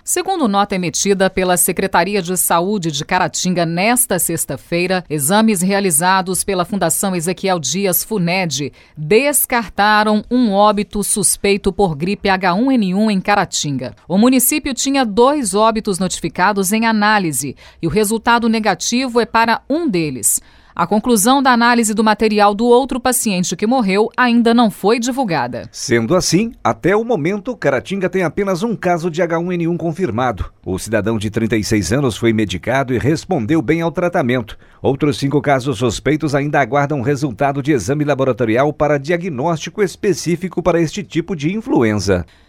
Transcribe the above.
Segundo nota emitida pela Secretaria de Saúde de Caratinga nesta sexta-feira, exames realizados pela Fundação Ezequiel Dias Funed descartaram um óbito suspeito por gripe H1N1 em Caratinga. O município tinha 2 óbitos notificados em análise e o resultado negativo é para um deles. A conclusão da análise do material do outro paciente que morreu ainda não foi divulgada. Sendo assim, até o momento, Caratinga tem apenas um caso de H1N1 confirmado. O cidadão de 36 anos foi medicado e respondeu bem ao tratamento. Outros 5 casos suspeitos ainda aguardam resultado de exame laboratorial para diagnóstico específico para este tipo de influenza.